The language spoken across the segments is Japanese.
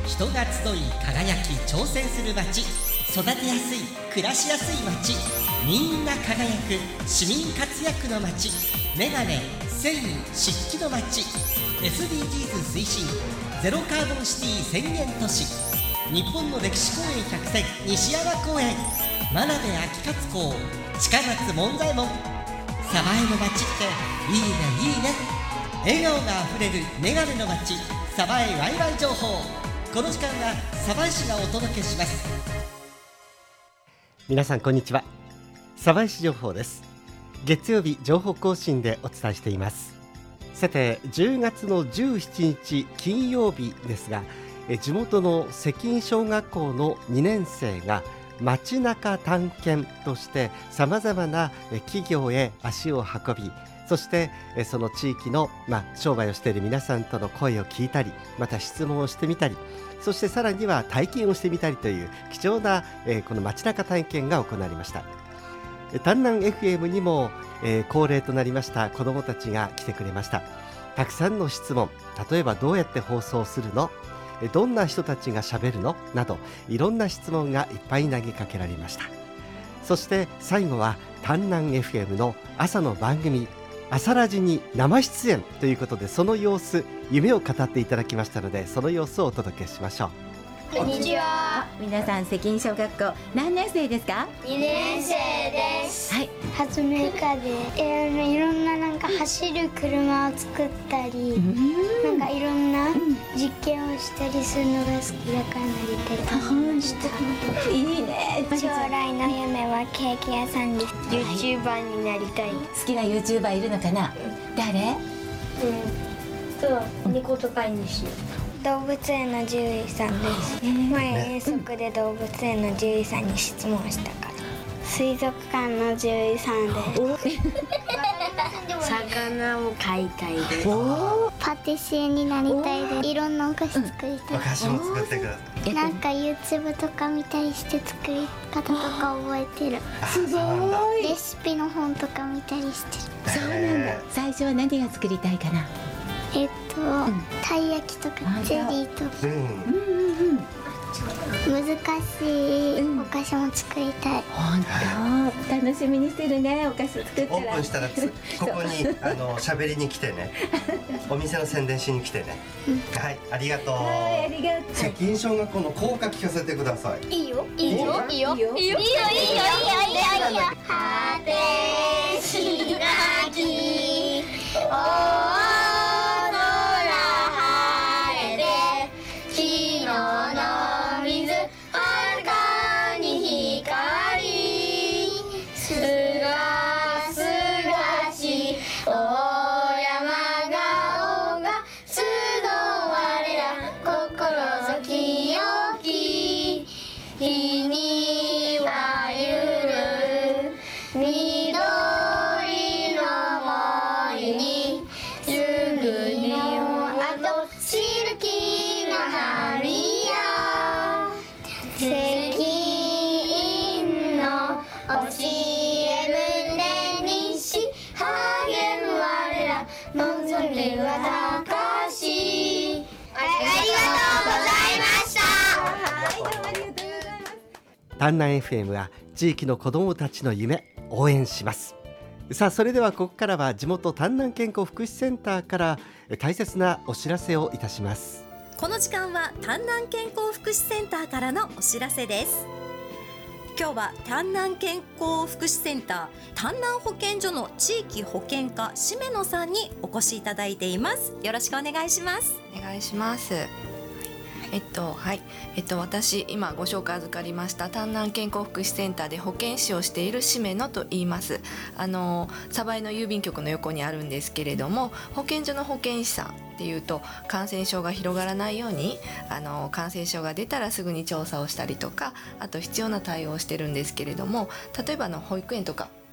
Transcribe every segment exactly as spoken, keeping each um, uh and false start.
人が集い輝き挑戦する街、育てやすい暮らしやすい街、みんな輝く市民活躍の街、メガネ、繊維、漆器の街、 エスディージーズ 推進ゼロカーボンシティ宣言都市、日本の歴史公園百選西山公園、真鍋秋勝公、近松門左衛門。鯖江の街っていいねいいね。笑顔があふれるメガネの街、鯖江ワイワイ情報。この時間は鯖江市がお届けします。 皆さんこんにちは。鯖江市情報です。月曜日情報更新でお伝えしています。さて、じゅうがつのじゅうしちにち金曜日ですが、地元の石金小学校のにねん生が街中探検としてさまざまな企業へ足を運び、そしてその地域の、まあ、商売をしている皆さんとの声を聞いたり、また質問をしてみたり、そしてさらには体験をしてみたりという貴重な、えー、この街中体験が行われました。丹南 エフエム にも、えー、恒例となりました子どもたちが来てくれました。たくさんの質問、例えばどうやって放送するの、どんな人たちがしゃべるのなど、いろんな質問がいっぱい投げかけられました。そして最後は丹南 エフエム の朝の番組朝ラジに生出演ということで、その様子、夢を語っていただきましたので、その様子をお届けしましょう。 こんにちは。 皆さん石金小学校何年生ですか？ にねんせいです。 はい。 発明家で、いろんななんか走る車を作ったり、なんかいろんな実験をしたりするのが好きだからなりたいと思いました。 いいね。 将来の夢はケーキ屋さんです。ユーチューバーになりたい。 好きな ユーチューバーいるのかな？誰？ うんと猫と飼い主。動物園の獣医さんです。えー、前遠足で動物園の獣医さんに質問したから。水族館の獣医さんです。魚を飼いたいです。パティシエになりたいです。いろんなお菓子作りたい。 お菓子も作ってください。 なんか YouTube とか見たりして作り方とか覚えてる。 すごい。 レシピの本とか見たりしてる。 そうなんだ。最初は何が作りたいかな？ えっと、うん、たい焼きとかゼリーとか、うんうんうん、難しいお菓子も作りたい。 本当、楽しみにしてるね。お菓子作ったらオープンしたらここにあの喋りに来てね。お店の宣伝しに来てね。はい、ありがとう。 はい、ありがとう。 石金小学校の校歌聞かせてください。 いいよ、いいよ、いいよ、いいよ、いいよ、いいよ、いいよ、いいよ、いいよ。果てしなき丹南 エフエム は地域の子どもたちの夢応援します。さあ、それではここからは地元丹南健康福祉センターから大切なお知らせをいたします。 この時間は丹南健康福祉センターからのお知らせです。今日は丹南健康福祉センター丹南保健所の地域保健課しめのさんにお越しいただいています。よろしくお願いします。 お願いします。えっとはいえっと、私今ご紹介預かりました丹南健康福祉センターで保健師をしているしめのと言います。あの鯖江の郵便局の横にあるんですけれども、保健所の保健師さんっていうと感染症が広がらないように、あの感染症が出たらすぐに調査をしたりとか、あと必要な対応をしてるんですけれども、例えばの保育園とか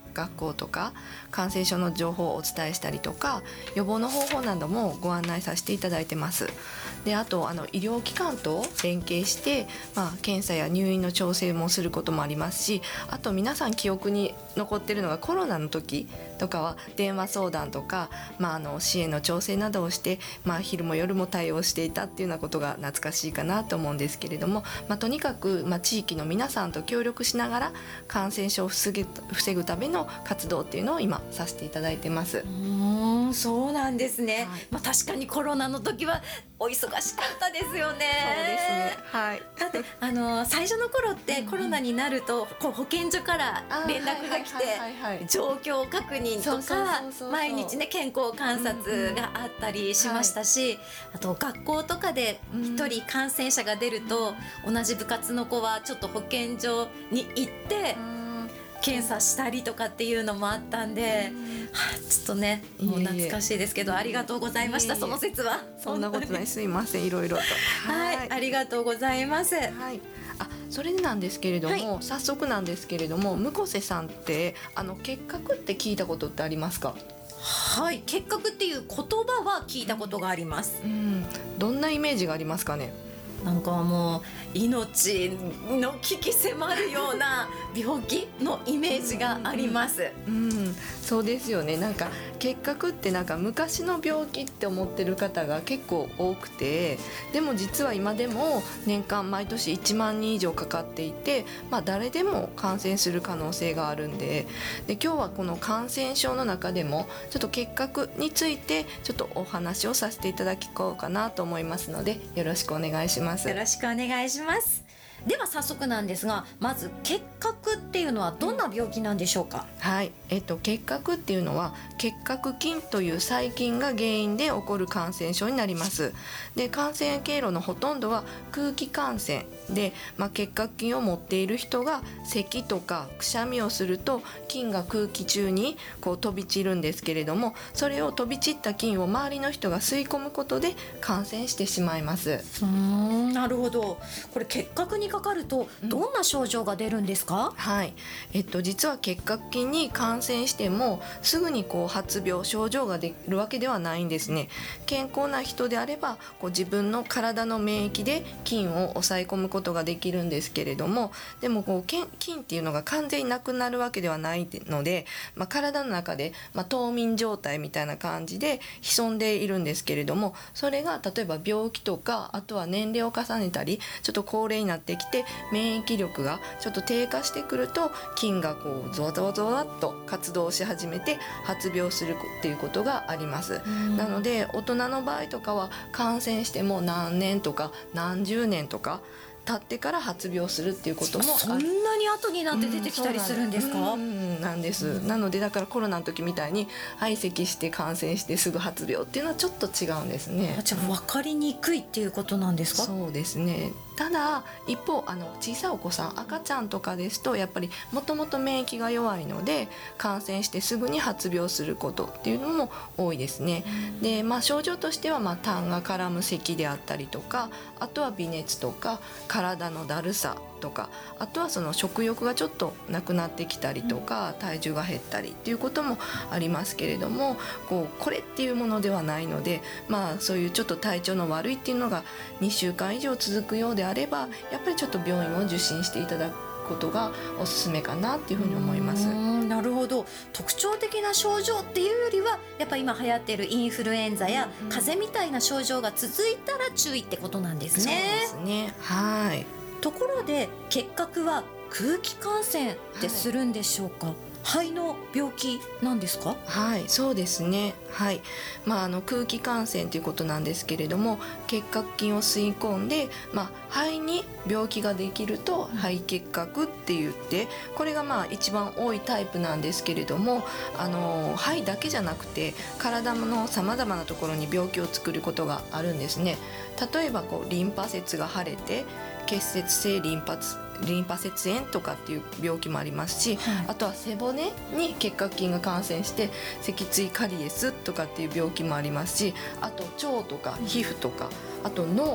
学校とか感染症の情報をお伝えしたりとか、予防の方法などもご案内させていただいてます。であとあの医療機関と連携して、まあ、検査や入院の調整もすることもありますし、あと皆さん記憶に残っているのがコロナの時とかは電話相談とか、まあ、あの支援の調整などをして、まあ、昼も夜も対応していたっていうようなことが懐かしいかなと思うんですけれども、まあ、とにかく、まあ、地域の皆さんと協力しながら感染症を防ぐ、防ぐための活動っていうのを今させていただいてます。 うーん、そうなんですね、 はい、 まあ、確かにコロナの時はお忙しかったですよね。 そうですね、はい、 だってあの最初の頃ってコロナになると、こう保健所から連絡が来て状況確認とか毎日ね健康観察があったりしましたし、あと学校とかで一人感染者が出ると、同じ部活の子はちょっと保健所に行って検査したりとかっていうのもあったんで、はあ、ちょっとねもう懐かしいですけど、ありがとうございました。その説はそんなことない、すいません、いろいろとはい、はい、ありがとうございます。 はい、あ、それでなんですけれども、はい、早速なんですけれども、向瀬さんってあの結核って聞いたことってありますか？ はい、結核っていう言葉は聞いたことがあります、 うん、どんなイメージがありますかね？ なんかもう命の危機迫るような病気のイメージがあります、 うんうんうん、そうですよね。なんか結核ってなんか昔の病気って思ってる方が結構多くて、でも実は今でも年間毎年いちまんにん以上かかっていて、まあ、誰でも感染する可能性があるんで、で今日はこの感染症の中でもちょっと結核についてちょっとお話をさせていただこうかなと思いますので、よろしくお願いします。 よろしくお願いします。では早速なんですが、まず結核っていうのはどんな病気なんでしょうか？ はい、えっと、結核っていうのは結核菌という細菌が原因で起こる感染症になります。で感染経路のほとんどは空気感染で、まあ、結核菌を持っている人が咳とかくしゃみをすると菌が空気中にこう飛び散るんですけれども、それを飛び散った菌を周りの人が吸い込むことで感染してしまいます。 うーん、なるほど。これ結核にかかるとどんな症状が出るんですか？ うん、はい、えっと、実は結核菌に感染してもすぐにこう発病症状が出るわけではないんですね。健康な人であればこう自分の体の免疫で菌を抑え込むことができるんですけれども、でもこう菌っていうのが完全になくなるわけではないので、まあ、体の中で、まあ、冬眠状態みたいな感じで潜んでいるんですけれども、それが例えば病気とか、あとは年齢を重ねたりちょっと高齢になってきて免疫力がちょっと低下してくると、菌がこうゾワゾワゾワっと活動し始めて発病するっていうことがあります。なので大人の場合とかは感染しても何年とか何十年とか経ってから発病するっていうこともある。 そんなに後になって出てきたりするんですか？ うん、うんなんです、うん、なのでだからコロナの時みたいに排斥して感染してすぐ発病っていうのはちょっと違うんですね。 あ、じゃあ分かりにくいっていうことなんですか？ そうですね。ただ一方あの小さいお子さん、赤ちゃんとかですとやっぱりもともと免疫が弱いので感染してすぐに発病することっていうのも多いですね。で、まあ、症状としては、まあ、痰が絡む咳であったりとか、あとは微熱とか体のだるさとか、あとはその食欲がちょっとなくなってきたりとか、体重が減ったりっていうこともありますけれども、こうこれっていうものではないので、まあ、そういうちょっと体調の悪いっていうのがにしゅうかん以上続くようであれば、やっぱりちょっと病院を受診していただくことがおすすめかなっていうふうに思います。 うん、なるほど。特徴的な症状っていうよりはやっぱ今流行っているインフルエンザや風邪みたいな症状が続いたら注意ってことなんですね。 そうですね。はい。 ところで結核は空気感染ってするんでしょうか？はい、肺の病気なんですか？ はい、そうですね。はい、まあ、あの空気感染ということなんですけれども、結核菌を吸い込んで、まあ、肺に病気ができると肺結核って言って、これがまあ一番多いタイプなんですけれども、あの肺だけじゃなくて体のさまざまなところに病気を作ることがあるんですね。例えばこうリンパ節が腫れて結節性リンパリンパ節炎とかっていう病気もありますし、はい、あとは背骨に結核菌が感染して脊椎カリエスとかっていう病気もありますし、あと腸とか皮膚とか、あと脳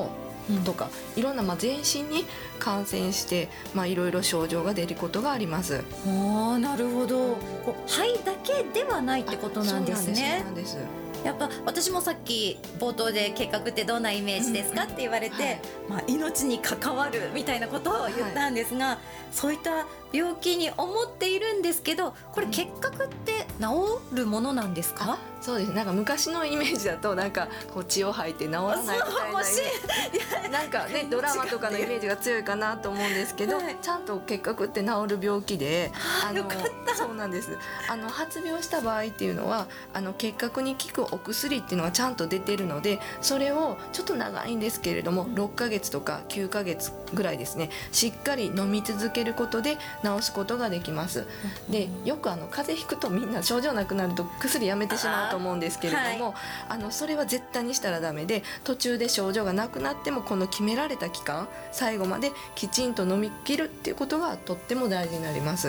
とか、うん、いろんなまあ全身に感染して、まあ、いろいろ症状が出ることがあります。 あ、なるほど。こう肺だけではないってことなんですね。 そうなんです。 やっぱ私もさっき冒頭で結核ってどんなイメージですかって言われて、はい、まあ、命に関わるみたいなことを言ったんですが、はい、そういった病気に思っているんですけど、これ結核って治るものなんですか？ そうです。なんか昔のイメージだとなんかこう血を吐いて治らないみたいななんかねドラマとかのイメージが強いかなと思うんですけど、はい、ちゃんと結核って治る病気で、 あのよかった。 そうなんです。あの発病した場合っていうのはあの結核に効くお薬っていうのがちゃんと出てるので、それをちょっと長いんですけれどもろっかげつとかきゅうかげつぐらいですね、しっかり飲み続けることで治すことができます。で、よくあの風邪ひくとみんな症状なくなると薬やめてしまうと思うんですけれども、あ、はい、あのそれは絶対にしたらダメで、途中で症状がなくなってもこの決められた期間最後まできちんと飲み切るっていうことがとっても大事になります。うん、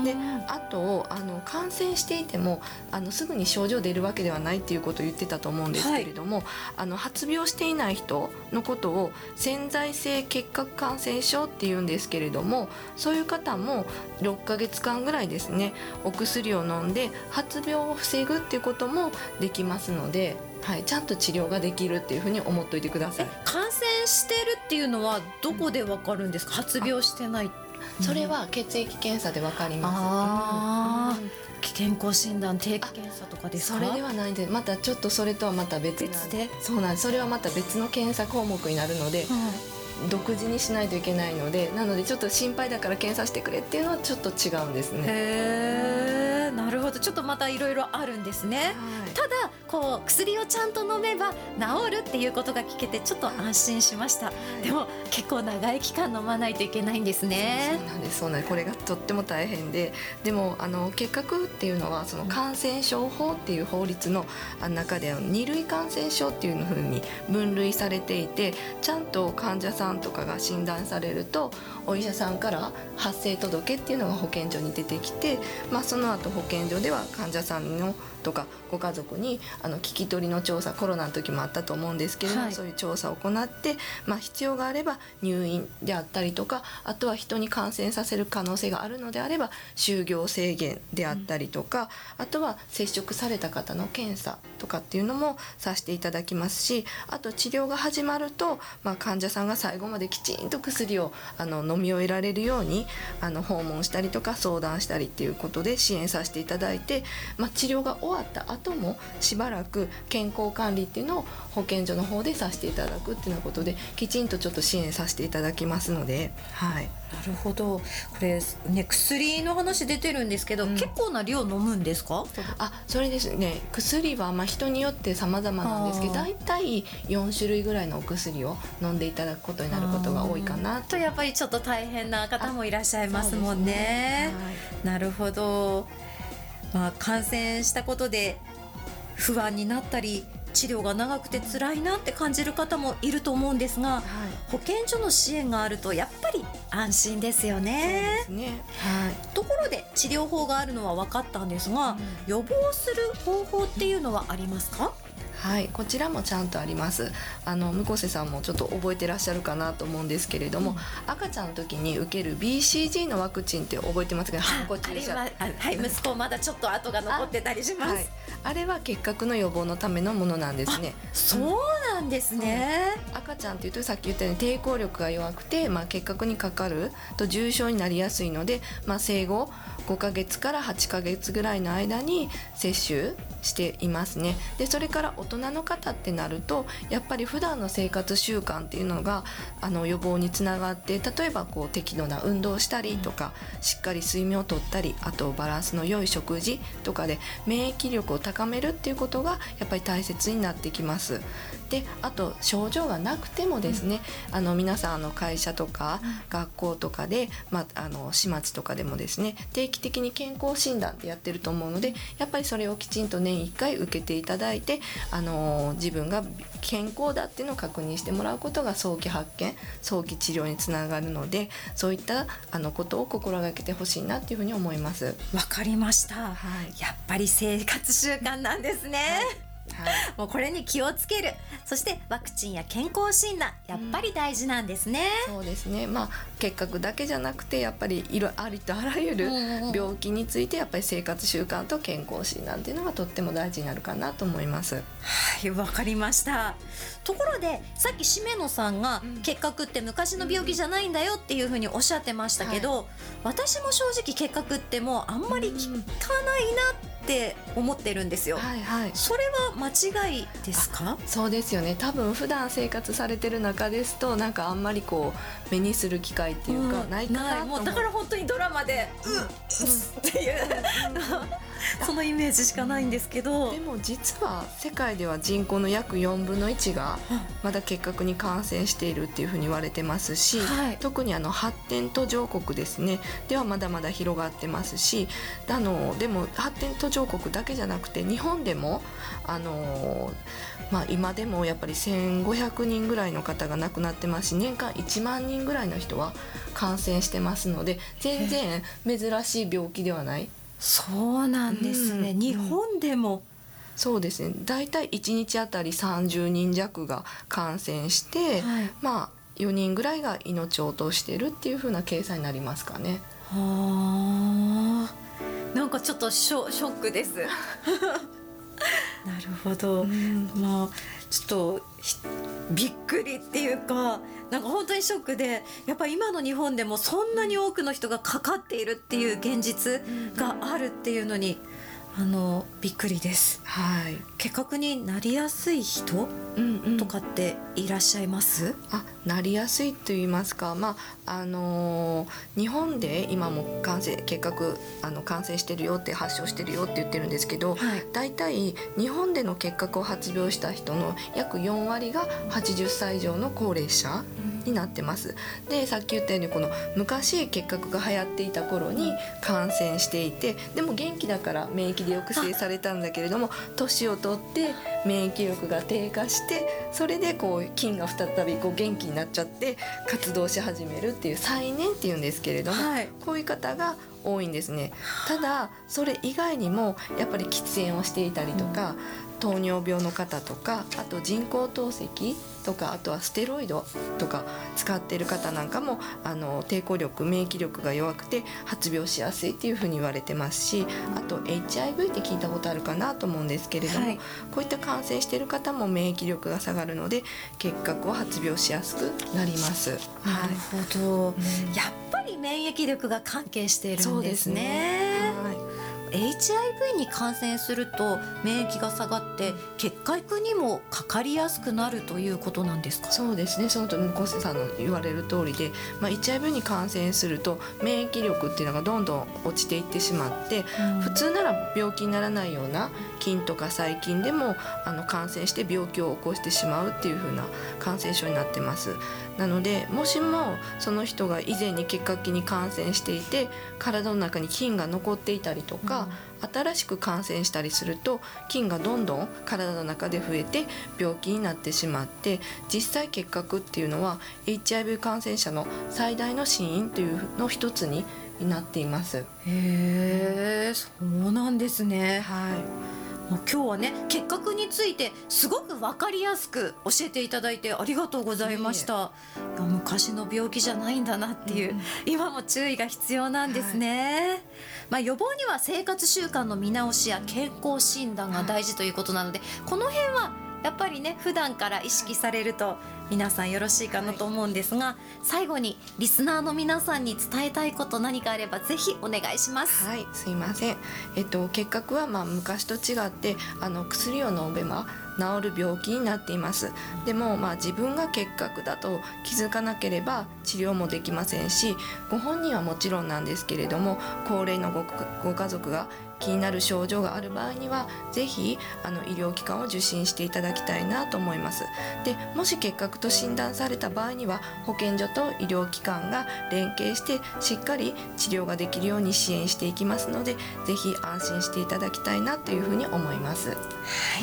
で、あとあの感染していてもあのすぐに症状出るわけではないっていうことを言ってたと思うんですけれども、はい、あの発病していない人のことを潜在性結核感染症っていうんですけれども、そういう方もろっかげつかんぐらいですねお薬を飲んで発病を防ぐっていうこともできますので、はい、ちゃんと治療ができるっていうふうに思っておいてください。 感染してるっていうのはどこでわかるんですか？発病してない、 それは血液検査でわかります。 あ、うん、健康診断定期検査とかですか？ それではないんで、またちょっとそれとはまた別なん別で、 そうなんです。それはまた別の検査項目になるので、はい、独自にしないといけないので、なのでちょっと心配だから検査してくれっていうのはちょっと違うんですね。 へー、なるほど。ちょっとまたいろいろあるんですね、はい、ただこう薬をちゃんと飲めば治るっていうことが聞けてちょっと安心しました、はい、でも結構長い期間飲まないといけないんですね。 そうなんです、そうなんです。これがとっても大変で、でもあの結核っていうのはその感染症法っていう法律の中でに類感染症っていうふうに分類されていて、ちゃんと患者さんとかが診断されるとお医者さんから発生届っていうのが保健所に出てきて、まあ、その後保健所では患者さんのとかご家族にあの聞き取りの調査、コロナの時もあったと思うんですけれども、はい、そういう調査を行って、まあ、必要があれば入院であったりとか、あとは人に感染させる可能性があるのであれば就業制限であったりとか、うん、あとは接触された方の検査とかっていうのもさせていただきますし、あと治療が始まると、まあ、患者さんが最後まできちんと薬をあの飲み終えられるようにあの訪問したりとか相談したりっていうことで支援させていただいて、まあ、治療が終わった後もしばらく健康管理っていうのを保健所の方でさせていただくっていうようなことできちんとちょっと支援させていただきますので、はい、 なるほど。これね、薬の話出てるんですけど、うん、結構な量飲むんですか？ あ、それですね。薬はまあ人によって様々なんですけど、だいたいよんしゅるいぐらいのお薬を飲んでいただくことになることが多いかなと。やっぱりちょっと大変な方もいらっしゃいますもんね。はい、なるほど。まあ、感染したことで不安になったり治療が長くて辛いなって感じる方もいると思うんですが、はい、保健所の支援があるとやっぱり安心ですよね。 そうですね。 はい、ところで治療法があるのは分かったんですが、うん、予防する方法っていうのはありますか？ はい、こちらもちゃんとあります。あの向瀬さんもちょっと覚えてらっしゃるかなと思うんですけれども、うん、赤ちゃんの時に受ける ビーシージー のワクチンって覚えてますか？ ハンコ注射。はい、息子まだちょっと跡が残ってたりします。あ、はい、 あれは結核の予防のためのものなんですね。 そうなんですね。 赤ちゃんっていうとさっき言ったように抵抗力が弱くて、まあ、結核にかかると重症になりやすいので、まあ、生後ごかげつからはちかげつぐらいの間に接種していますね。でそれから大人の方ってなるとやっぱり普段の生活習慣っていうのがあの予防につながって、例えばこう適度な運動をしたりとか、うん、しっかり睡眠をとったり、あとバランスの良い食事とかで免疫力を高めるっていうことがやっぱり大切になってきます。であと症状がなくてもですね、うん、あの皆さんあの会社とか、うん、学校とかで、まあ、あの市町とかでもですね定期的に健康診断ってやってると思うので、やっぱりそれをきちんと年いっかい受けていただいて、あの自分が健康だっていうのを確認してもらうことが早期発見、早期治療につながるので、そういったあのことを心がけてほしいなっていうふうに思います。 わかりました、 はい、 やっぱり生活習慣なんですね。 はもうこれに気をつける。そしてワクチンや健康診断やっぱり大事なんですね、 うん、そうですね、まあ、結核だけじゃなくてやっぱりいろありとあらゆる病気についてやっぱり生活習慣と健康診断っていうのがとっても大事になるかなと思います。 はい、わかりました。ところでさっきしめのさんが、うん、結核って昔の病気じゃないんだよっていうふうにおっしゃってましたけど、はい、私も正直結核ってもうあんまり聞かないなって思ってるんですよ、はいはい、それは間違いですか？ そうですよね。多分普段生活されてる中ですとなんかあんまりこう目にする機会っていうか、うん、ないかなと思う。 もうだから本当にドラマでうっ、うん、っていうそのイメージしかないんですけど、 でも実は世界では人口の約よんぶんのいちがまだ結核に感染しているっていうふうに言われてますし、はい、特にあの発展途上国ですねではまだまだ広がってますし、あのでも発展途上国だけじゃなくて日本でもあの、まあ、今でもやっぱりせんごひゃくにんぐらいの方が亡くなってますし、年間いちまんにんぐらいの人は感染してますので全然珍しい病気ではない。 そうなんですね、うん、日本でも、 うん、そうですね。だいたいいちにちあたりさんじゅうにん弱が感染して、はい、まあよにんぐらいが命を落としているっていう風な計算になりますかね。 はあ、なんかちょっとショ、ショックですなるほど、うん、まあちょっとびっくりっていうかなんか本当にショックで、やっぱり今の日本でもそんなに多くの人がかかっているっていう現実があるっていうのにあのびっくりです、はい、結核になりやすい人、うんうん、とかっていらっしゃいます？ あ、なりやすいと言いますか、まああのー、日本で今も感染結核あの感染してるよって発症してるよって言ってるんですけど、はい、だいたい日本での結核を発病した人の約よんわりがはちじゅっさい以上の高齢者になってます。でさっき言ったようにこの昔結核が流行っていた頃に感染していて、でも元気だから免疫で抑制されたんだけれども年を取って免疫力が低下してそれでこう菌が再びこう元気になっちゃって活動し始めるっていう再燃っていうんですけれども、はい、こういう方が多いんですね。ただそれ以外にもやっぱり喫煙をしていたりとか、うん、糖尿病の方とかあと人工透析とかあとはステロイドとか使っている方なんかもあの抵抗力免疫力が弱くて発病しやすいっていうふうに言われてますし、あと エイチアイブイ って聞いたことあるかなと思うんですけれども、はい、こういった感染している方も免疫力が下がるので結核を発病しやすくなります。 なるほど、はい、やっぱり免疫力が関係しているんですね。そうですね、はい。エイチアイブイ に感染すると免疫が下がって結核にもかかりやすくなるということなんですか？ そうですね、そのと向瀬さんの言われる通りで、まあ、エイチアイブイ に感染すると免疫力っていうのがどんどん落ちていってしまって、うん、普通なら病気にならないような菌とか細菌でもあの感染して病気を起こしてしまうっていう風な感染症になってます。なのでもしもその人が以前に結核に感染していて体の中に菌が残っていたりとか、うん、新しく感染したりすると菌がどんどん体の中で増えて病気になってしまって、実際結核っていうのは エイチアイブイ 感染者の最大の死因というの一つになっています。 へー、そうなんですね。 はい。 今日はね結核についてすごく分かりやすく教えていただいてありがとうございました。いや昔の病気じゃないんだなっていう、うん、今も注意が必要なんですね、はい。まあ、予防には生活習慣の見直しや健康診断が大事ということなので、はい、この辺はやっぱりね普段から意識されると皆さんよろしいかなと思うんですが、はい、最後にリスナーの皆さんに伝えたいこと何かあればぜひお願いします。 はい、すいません。えっと結核はまあ昔と違ってあの薬を飲めば治る病気になっています。でもまあ自分が結核だと気づかなければ治療もできませんし、ご本人はもちろんなんですけれども高齢の ご, ご家族が気になる症状がある場合にはぜひあの医療機関を受診していただきたいなと思います。でもし結核と診断された場合には保健所と医療機関が連携してしっかり治療ができるように支援していきますので、ぜひ安心していただきたいなというふうに思います。 はい、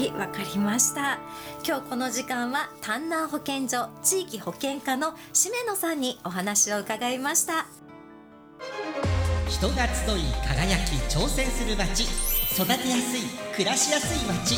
わかりました。今日この時間は丹南保健所地域保健課のしめのさんにお話を伺いました。 人が集い輝き挑戦する街、育てやすい暮らしやすい街、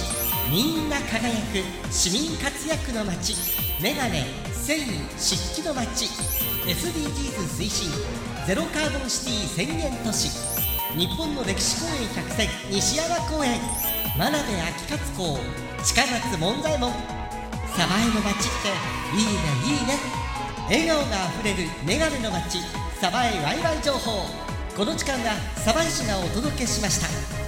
みんな輝く市民活躍の街、メガネ、繊維、漆器の街、 エスディージーズ 推進ゼロカーボンシティ宣言都市、日本の歴史公園百選西山公園、真鍋秋勝公、近松門左衛門。鯖江の街っていいねいいね。笑顔があふれるメガネの街、鯖江ワイワイ情報。この時間は鯖江市がお届けしました。